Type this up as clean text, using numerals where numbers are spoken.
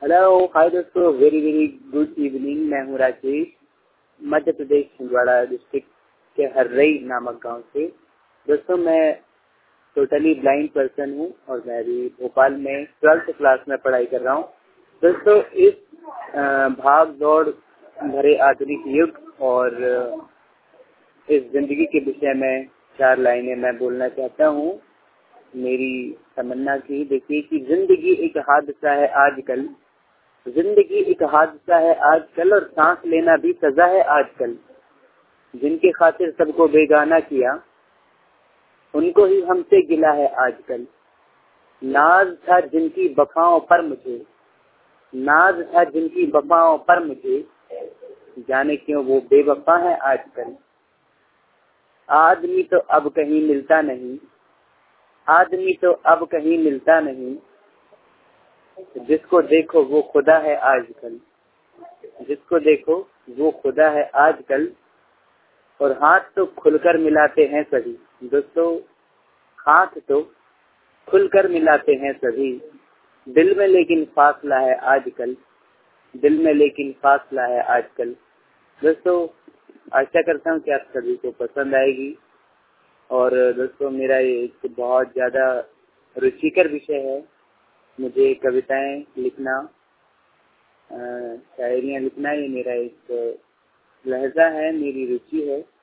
Hello hi दोस्तों, very very good evening. मैं हूँ राजेश, मध्य प्रदेश छिंदवाड़ा डिस्ट्रिक्ट के हर्रई नामक गांव से। दोस्तों मैं टोटली ब्लाइंड पर्सन हूँ और मैं अभी भोपाल में 12th क्लास में पढ़ाई कर रहा हूँ। दोस्तों इस भाग दौड़ भरे आधुनिक युग और इस जिंदगी के विषय में 4 लाइनें मैं बोलना चाहता हूँ। मेरी तमन्ना थी, देखिए कि जिंदगी एक हादसा है आजकल, जिंदगी एक हादसा है आजकल और सांस लेना भी सजा है आजकल। जिनके खातिर सबको बेगाना किया, उनको ही हमसे गिला है आजकल। नाज था जिनकी वफाओं पर मुझे, नाज था जिनकी वफाओं पर मुझे, जाने क्यों वो बेवफा है आजकल। आदमी तो अब कहीं मिलता नहीं, आदमी तो अब कहीं मिलता नहीं, जिसको देखो वो खुदा है आजकल, जिसको देखो वो खुदा है आजकल। और हाथ तो खुलकर मिलाते हैं सभी। दोस्तों हाथ तो खुलकर मिलाते हैं सभी, दिल में लेकिन फासला है आजकल, दिल में लेकिन फासला है आजकल। दोस्तों आशा करता हूँ कि आप सभी को पसंद आएगी। और दोस्तों मेरा ये एक बहुत ज़्यादा रुचिकर विषय है। मुझे कविताएं लिखना, शायरियाँ लिखना ये मेरा एक लहजा है, मेरी रुचि है।